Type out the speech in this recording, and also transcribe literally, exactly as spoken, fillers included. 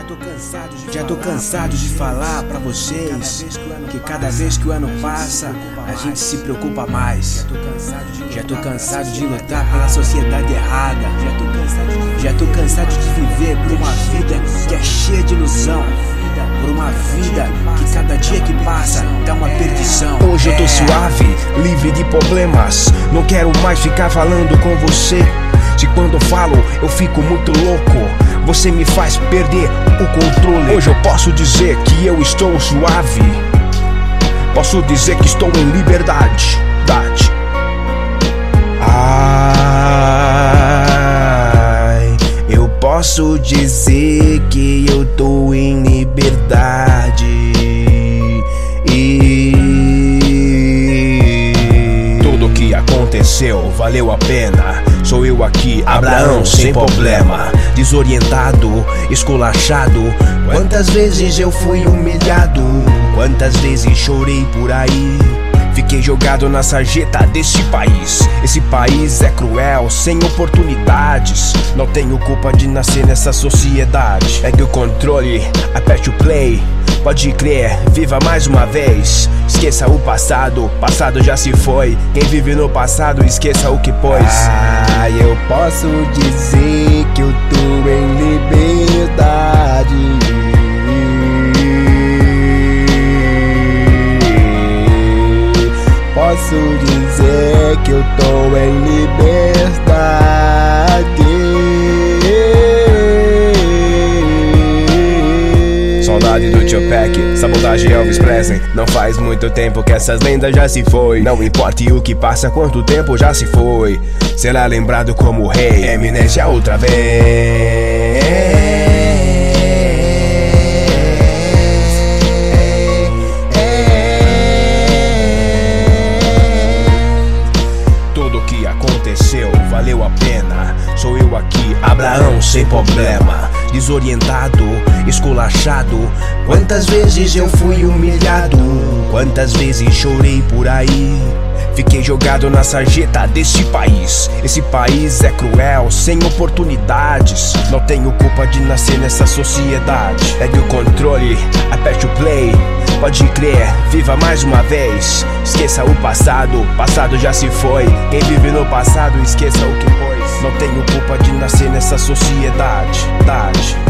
tô cansado de, já tô cansado de falar pra vocês que cada vez que o ano passa a gente se preocupa mais. Já tô cansado de lutar pela sociedade errada. Já tô cansado de viver por uma vida que é cheia de ilusão, por uma vida que cada dia que passa dá uma perdição. Hoje eu tô suave, livre de problemas. Não quero mais ficar falando com você. Se quando eu falo eu fico muito louco, você me faz perder o controle. Hoje eu posso dizer que eu estou suave. Posso dizer que estou em liberdade. Ai, eu posso dizer que eu tô em liberdade. E tudo que aconteceu valeu a pena. Sou eu aqui, Abraão, sem problema. Desorientado, esculachado. Quantas vezes eu fui humilhado, quantas vezes chorei por aí. Fiquei jogado na sarjeta desse país. Esse país é cruel, sem oportunidades. Não tenho culpa de nascer nessa sociedade. Pegue o controle, aperte o play. Pode crer, viva mais uma vez. Esqueça o passado, passado já se foi. Quem vive no passado, esqueça o que pôs. Ah, eu posso dizer que eu tô em liberdade. Posso dizer que eu tô em liberdade. Saudade do Tupac, sabotagem Elvis Presley. Não faz muito tempo que essas lendas já se foi. Não importa o que passa, quanto tempo já se foi. Será lembrado como rei, eminência outra vez. Tudo que aconteceu valeu a pena. Sou eu aqui, Abraão, sem problema. Desorientado, esculachado. Quantas vezes eu fui humilhado, quantas vezes chorei por aí. Fiquei jogado na sarjeta desse país. Esse país é cruel, sem oportunidades. Não tenho culpa de nascer nessa sociedade. Pegue o controle, aperte o play. Pode crer, viva mais uma vez. Esqueça o passado, passado já se foi. Quem vive no passado, esqueça o que pôs. Não tenho culpa de nascer nessa sociedade.